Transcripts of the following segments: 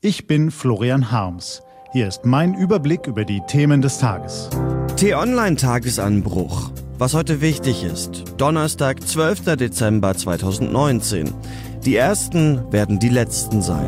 Ich bin Florian Harms. Hier ist mein Überblick über die Themen des Tages. T-Online-Tagesanbruch. Was heute wichtig ist. Donnerstag, 12. Dezember 2019. Die Ersten werden die Letzten sein.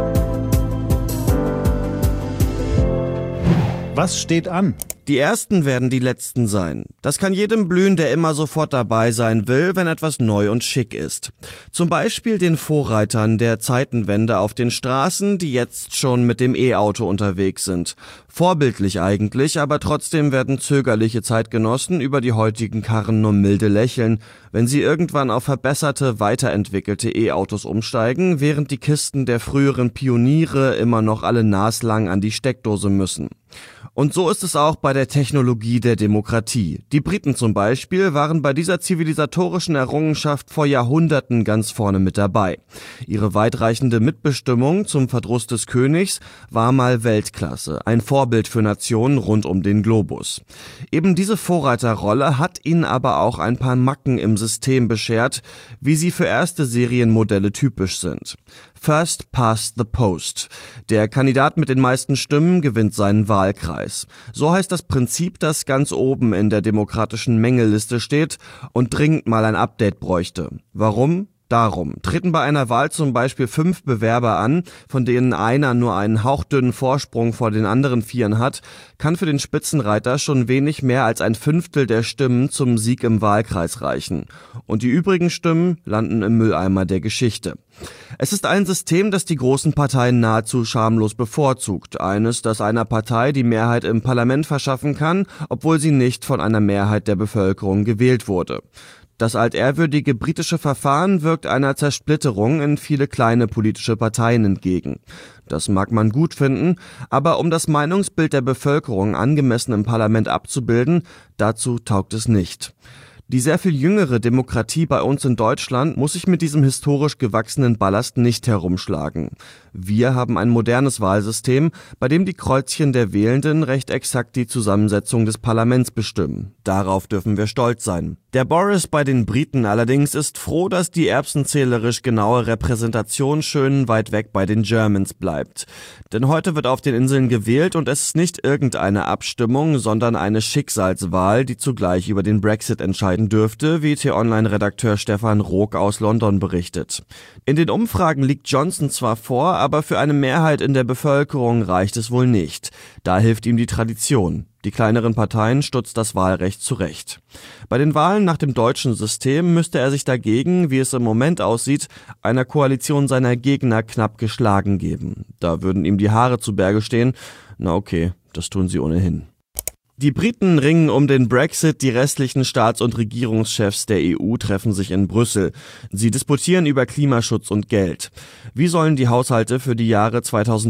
Was steht an? Die Ersten werden die Letzten sein. Das kann jedem blühen, der immer sofort dabei sein will, wenn etwas neu und schick ist. Zum Beispiel den Vorreitern der Zeitenwende auf den Straßen, die jetzt schon mit dem E-Auto unterwegs sind. Vorbildlich eigentlich, aber trotzdem werden zögerliche Zeitgenossen über die heutigen Karren nur milde lächeln, wenn sie irgendwann auf verbesserte, weiterentwickelte E-Autos umsteigen, während die Kisten der früheren Pioniere immer noch alle naslang an die Steckdose müssen. Und so ist es auch bei der Technologie der Demokratie. Die Briten zum Beispiel waren bei dieser zivilisatorischen Errungenschaft vor Jahrhunderten ganz vorne mit dabei. Ihre weitreichende Mitbestimmung zum Verdruss des Königs war mal Weltklasse, ein Vorbild für Nationen rund um den Globus. Eben diese Vorreiterrolle hat ihnen aber auch ein paar Macken im System beschert, wie sie für erste Serienmodelle typisch sind. First past the post. Der Kandidat mit den meisten Stimmen gewinnt seinen Wahlkreis. So heißt das Prinzip, das ganz oben in der demokratischen Mängelliste steht und dringend mal ein Update bräuchte. Warum? Darum. Treten bei einer Wahl zum Beispiel 5 Bewerber an, von denen einer nur einen hauchdünnen Vorsprung vor den anderen 4 hat, kann für den Spitzenreiter schon wenig mehr als ein Fünftel der Stimmen zum Sieg im Wahlkreis reichen. Und die übrigen Stimmen landen im Mülleimer der Geschichte. Es ist ein System, das die großen Parteien nahezu schamlos bevorzugt. Eines, das einer Partei die Mehrheit im Parlament verschaffen kann, obwohl sie nicht von einer Mehrheit der Bevölkerung gewählt wurde. Das altehrwürdige britische Verfahren wirkt einer Zersplitterung in viele kleine politische Parteien entgegen. Das mag man gut finden, aber um das Meinungsbild der Bevölkerung angemessen im Parlament abzubilden, dazu taugt es nicht. Die sehr viel jüngere Demokratie bei uns in Deutschland muss sich mit diesem historisch gewachsenen Ballast nicht herumschlagen. Wir haben ein modernes Wahlsystem, bei dem die Kreuzchen der Wählenden recht exakt die Zusammensetzung des Parlaments bestimmen. Darauf dürfen wir stolz sein. Der Boris bei den Briten allerdings ist froh, dass die erbsenzählerisch genaue Repräsentation schön weit weg bei den Germans bleibt. Denn heute wird auf den Inseln gewählt und es ist nicht irgendeine Abstimmung, sondern eine Schicksalswahl, die zugleich über den Brexit entscheiden dürfte, wie T-Online-Redakteur Stefan Rook aus London berichtet. In den Umfragen liegt Johnson zwar vor, aber für eine Mehrheit in der Bevölkerung reicht es wohl nicht. Da hilft ihm die Tradition. Die kleineren Parteien stutzt das Wahlrecht zurecht. Bei den Wahlen nach dem deutschen System müsste er sich dagegen, wie es im Moment aussieht, einer Koalition seiner Gegner knapp geschlagen geben. Da würden ihm die Haare zu Berge stehen. Na okay, das tun sie ohnehin. Die Briten ringen um den Brexit, die restlichen Staats- und Regierungschefs der EU treffen sich in Brüssel. Sie disputieren über Klimaschutz und Geld. Wie sollen die Haushalte für die Jahre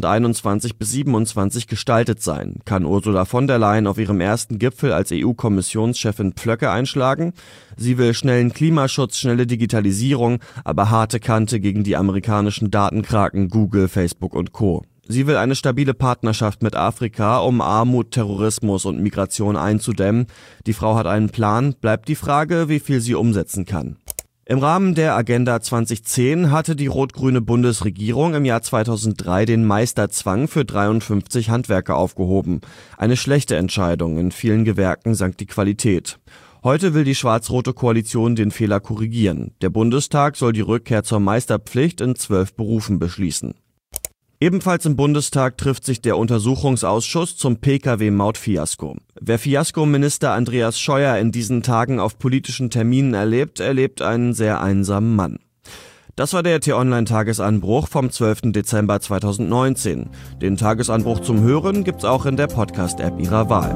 2021 bis 2027 gestaltet sein? Kann Ursula von der Leyen auf ihrem ersten Gipfel als EU-Kommissionschefin Pflöcke einschlagen? Sie will schnellen Klimaschutz, schnelle Digitalisierung, aber harte Kante gegen die amerikanischen Datenkraken Google, Facebook und Co. Sie will eine stabile Partnerschaft mit Afrika, um Armut, Terrorismus und Migration einzudämmen. Die Frau hat einen Plan, bleibt die Frage, wie viel sie umsetzen kann. Im Rahmen der Agenda 2010 hatte die rot-grüne Bundesregierung im Jahr 2003 den Meisterzwang für 53 Handwerker aufgehoben. Eine schlechte Entscheidung, in vielen Gewerken sank die Qualität. Heute will die schwarz-rote Koalition den Fehler korrigieren. Der Bundestag soll die Rückkehr zur Meisterpflicht in 12 Berufen beschließen. Ebenfalls im Bundestag trifft sich der Untersuchungsausschuss zum Pkw-Maut-Fiasko. Wer Fiasko-Minister Andreas Scheuer in diesen Tagen auf politischen Terminen erlebt einen sehr einsamen Mann. Das war der T-Online-Tagesanbruch vom 12. Dezember 2019. Den Tagesanbruch zum Hören gibt's auch in der Podcast-App Ihrer Wahl.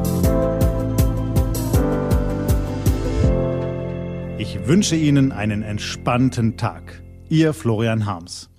Ich wünsche Ihnen einen entspannten Tag. Ihr Florian Harms.